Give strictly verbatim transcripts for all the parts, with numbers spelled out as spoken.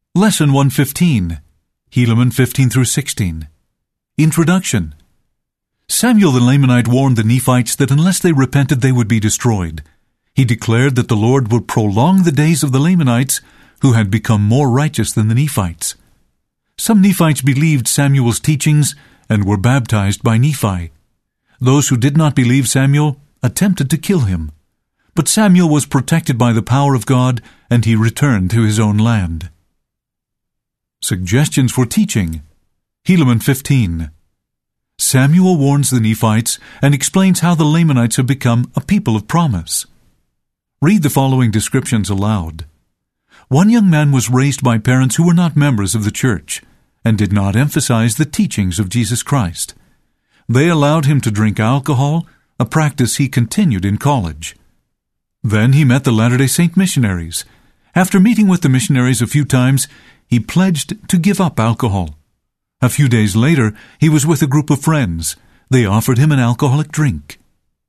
Lesson one fifteen, Helaman fifteen through sixteen. Introduction. Samuel the Lamanite warned the Nephites that unless they repented they would be destroyed. He declared that the Lord would prolong the days of the Lamanites, who had become more righteous than the Nephites. Some Nephites believed Samuel's teachings and were baptized by Nephi. Those who did not believe Samuel attempted to kill him. But Samuel was protected by the power of God, and he returned to his own land. Suggestions for teaching. Helaman fifteen. Samuel warns the Nephites and explains how the Lamanites have become a people of promise. Read the following descriptions aloud. One young man was raised by parents who were not members of the church and did not emphasize the teachings of Jesus Christ. They allowed him to drink alcohol, a practice he continued in college. Then he met the Latter-day Saint missionaries. After meeting with the missionaries a few times, he pledged to give up alcohol. A few days later, he was with a group of friends. They offered him an alcoholic drink.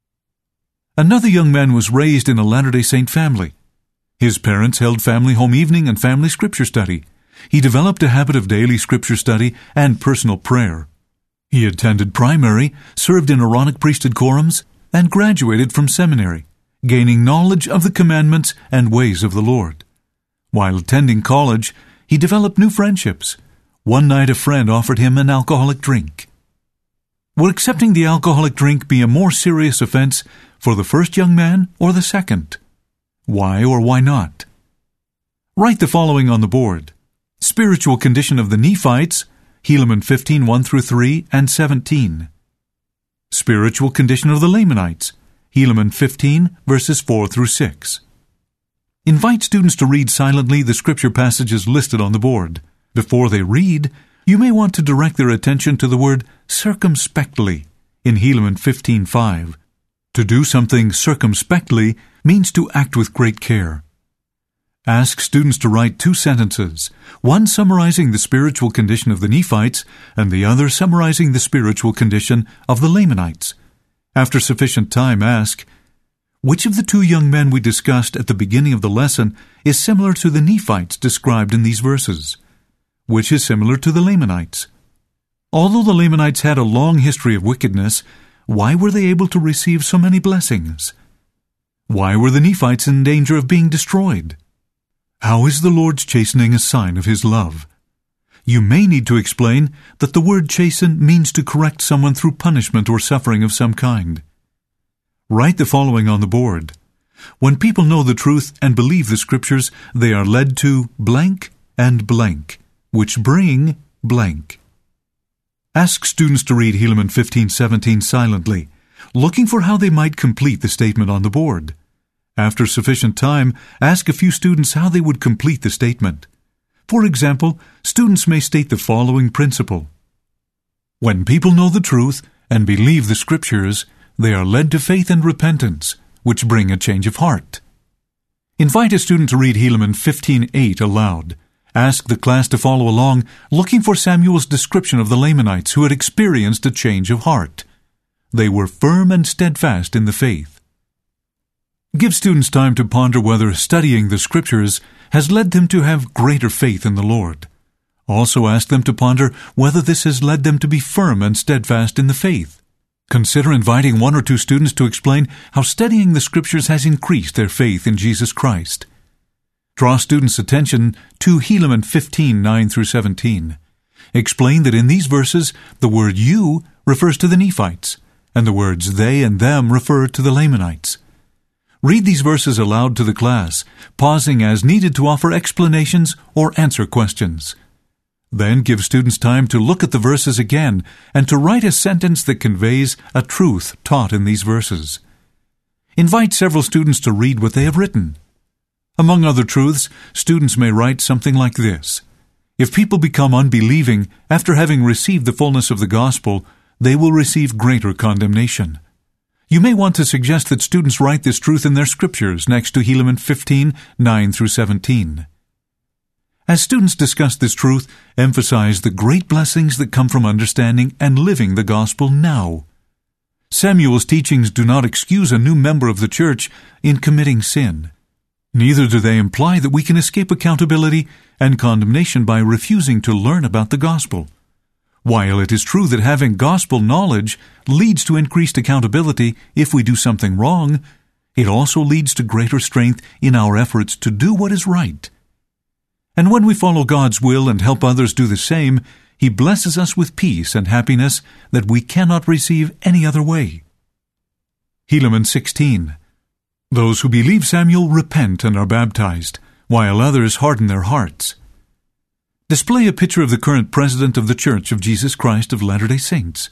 Another young man was raised in a Latter-day Saint family. His parents held family home evening and family scripture study. He developed a habit of daily scripture study and personal prayer. He attended primary, served in Aaronic priesthood quorums, and graduated from seminary, gaining knowledge of the commandments and ways of the Lord. While attending college, he developed new friendships. One night a friend offered him an alcoholic drink. Would accepting the alcoholic drink be a more serious offense for the first young man or the second? Why or why not? Write the following on the board. Spiritual condition of the Nephites, Helaman fifteen, one through three and seventeen. Spiritual condition of the Lamanites, Helaman fifteen, verses four through six. Invite students to read silently the scripture passages listed on the board. Before they read, you may want to direct their attention to the word circumspectly in Helaman fifteen five. To do something circumspectly means to act with great care. Ask students to write two sentences, one summarizing the spiritual condition of the Nephites and the other summarizing the spiritual condition of the Lamanites. After sufficient time, ask, which of the two young men we discussed at the beginning of the lesson is similar to the Nephites described in these verses? Which is similar to the Lamanites? Although the Lamanites had a long history of wickedness, why were they able to receive so many blessings? Why were the Nephites in danger of being destroyed? How is the Lord's chastening a sign of His love? You may need to explain that the word chasten means to correct someone through punishment or suffering of some kind. Write the following on the board. When people know the truth and believe the Scriptures, they are led to blank and blank, which bring blank. Ask students to read Helaman fifteen seventeen silently, looking for how they might complete the statement on the board. After sufficient time, ask a few students how they would complete the statement. For example, students may state the following principle. When people know the truth and believe the Scriptures, they are led to faith and repentance, which bring a change of heart. Invite a student to read Helaman fifteen eight aloud. Ask the class to follow along, looking for Samuel's description of the Lamanites who had experienced a change of heart. They were firm and steadfast in the faith. Give students time to ponder whether studying the Scriptures has led them to have greater faith in the Lord. Also ask them to ponder whether this has led them to be firm and steadfast in the faith. Consider inviting one or two students to explain how studying the Scriptures has increased their faith in Jesus Christ. Draw students' attention to Helaman fifteen nine through seventeen. Explain that in these verses, the word you refers to the Nephites, and the words they and them refer to the Lamanites. Read these verses aloud to the class, pausing as needed to offer explanations or answer questions. Then give students time to look at the verses again and to write a sentence that conveys a truth taught in these verses. Invite several students to read what they have written. Among other truths, students may write something like this. If people become unbelieving after having received the fullness of the gospel, they will receive greater condemnation. You may want to suggest that students write this truth in their scriptures next to Helaman fifteen nine through seventeen. As students discuss this truth, emphasize the great blessings that come from understanding and living the gospel now. Samuel's teachings do not excuse a new member of the church in committing sin. Neither do they imply that we can escape accountability and condemnation by refusing to learn about the gospel. While it is true that having gospel knowledge leads to increased accountability if we do something wrong, it also leads to greater strength in our efforts to do what is right. And when we follow God's will and help others do the same, He blesses us with peace and happiness that we cannot receive any other way. Helaman sixteen. Those who believe Samuel repent and are baptized, while others harden their hearts. Display a picture of the current president of the Church of Jesus Christ of Latter-day Saints.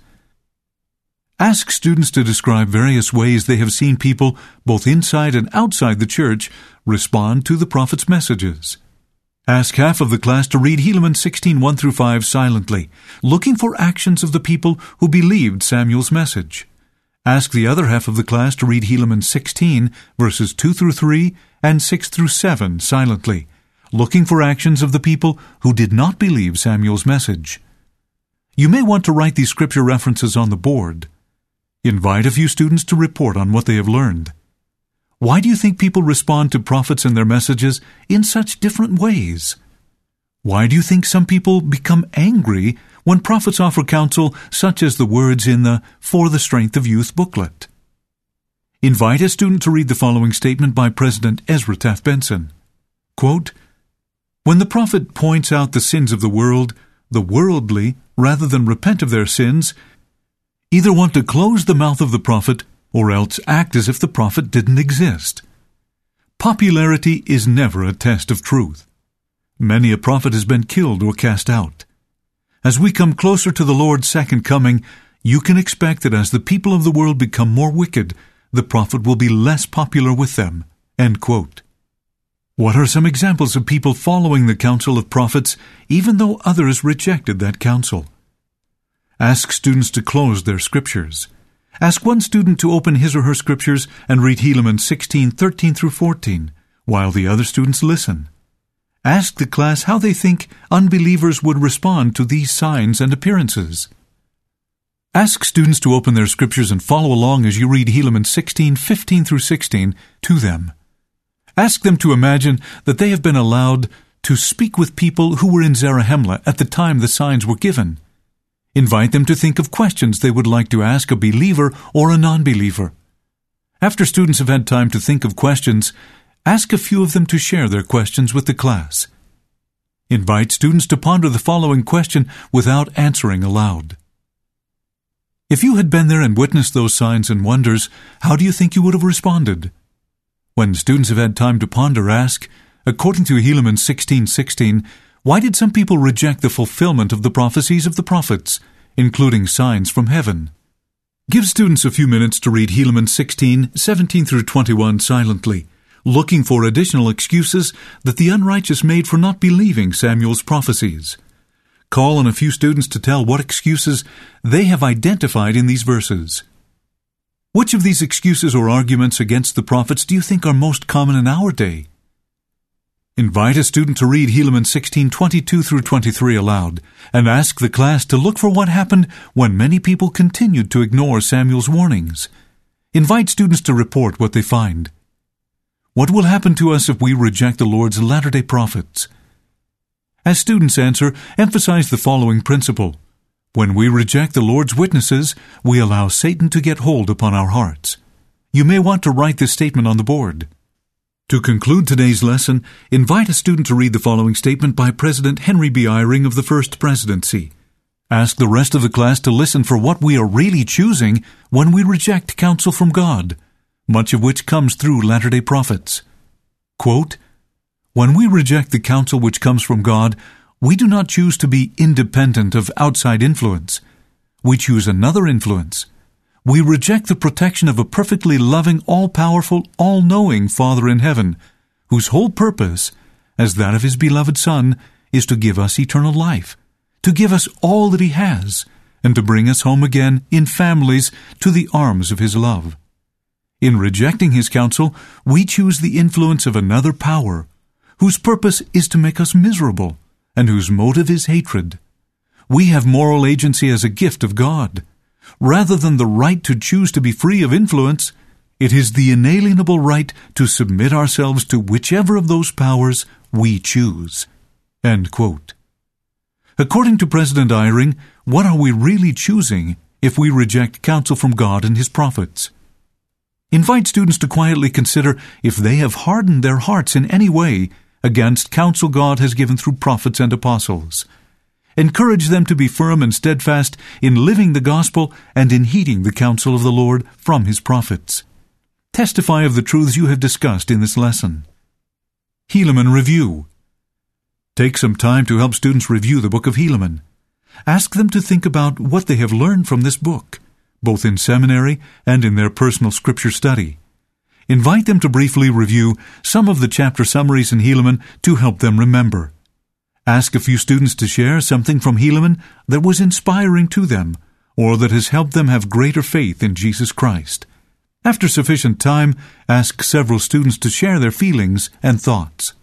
Ask students to describe various ways they have seen people, both inside and outside the church, respond to the prophet's messages. Ask half of the class to read Helaman sixteen, one through five silently, looking for actions of the people who believed Samuel's message. Ask the other half of the class to read Helaman sixteen, verses two through three and six through seven silently, looking for actions of the people who did not believe Samuel's message. You may want to write these scripture references on the board. Invite a few students to report on what they have learned. Why do you think people respond to prophets and their messages in such different ways? Why do you think some people become angry when prophets offer counsel such as the words in the For the Strength of Youth booklet? Invite a student to read the following statement by President Ezra Taft Benson. Quote, "When the prophet points out the sins of the world, the worldly, rather than repent of their sins, either want to close the mouth of the prophet or else act as if the prophet didn't exist. Popularity is never a test of truth. Many a prophet has been killed or cast out. As we come closer to the Lord's second coming, you can expect that as the people of the world become more wicked, the prophet will be less popular with them." End quote. What are some examples of people following the counsel of prophets, even though others rejected that counsel? Ask students to close their scriptures. Ask one student to open his or her scriptures and read Helaman sixteen, thirteen through fourteen, while the other students listen. Ask the class how they think unbelievers would respond to these signs and appearances. Ask students to open their scriptures and follow along as you read Helaman sixteen, fifteen through sixteen to them. Ask them to imagine that they have been allowed to speak with people who were in Zarahemla at the time the signs were given. Invite them to think of questions they would like to ask a believer or a non-believer. After students have had time to think of questions, ask a few of them to share their questions with the class. Invite students to ponder the following question without answering aloud. If you had been there and witnessed those signs and wonders, how do you think you would have responded? When students have had time to ponder, ask, according to Helaman sixteen sixteen, why did some people reject the fulfillment of the prophecies of the prophets, including signs from heaven? Give students a few minutes to read Helaman sixteen, seventeen through twenty-one silently, looking for additional excuses that the unrighteous made for not believing Samuel's prophecies. Call on a few students to tell what excuses they have identified in these verses. Which of these excuses or arguments against the prophets do you think are most common in our day? Invite a student to read Helaman sixteen, twenty-two through twenty-three aloud, and ask the class to look for what happened when many people continued to ignore Samuel's warnings. Invite students to report what they find. What will happen to us if we reject the Lord's latter-day prophets? As students answer, emphasize the following principle. When we reject the Lord's witnesses, we allow Satan to get hold upon our hearts. You may want to write this statement on the board. To conclude today's lesson, invite a student to read the following statement by President Henry B. Eyring of the First Presidency. Ask the rest of the class to listen for what we are really choosing when we reject counsel from God, much of which comes through latter-day prophets. Quote, "When we reject the counsel which comes from God, we do not choose to be independent of outside influence. We choose another influence. We reject the protection of a perfectly loving, all-powerful, all-knowing Father in heaven, whose whole purpose, as that of His beloved Son, is to give us eternal life, to give us all that He has, and to bring us home again in families to the arms of His love. In rejecting His counsel, we choose the influence of another power, whose purpose is to make us miserable, and whose motive is hatred. We have moral agency as a gift of God. Rather than the right to choose to be free of influence, It is the inalienable right to submit ourselves to whichever of those powers we choose." End quote. According to President Eyring, what are we really choosing if we reject counsel from God and His prophets? Invite students to quietly consider if they have hardened their hearts in any way against counsel God has given through prophets and apostles. Encourage them to be firm and steadfast in living the gospel and in heeding the counsel of the Lord from His prophets. Testify of the truths you have discussed in this lesson. Helaman Review. Take some time to help students review the book of Helaman. Ask them to think about what they have learned from this book, both in seminary and in their personal scripture study. Invite them to briefly review some of the chapter summaries in Helaman to help them remember. Ask a few students to share something from Helaman that was inspiring to them, or that has helped them have greater faith in Jesus Christ. After sufficient time, ask several students to share their feelings and thoughts.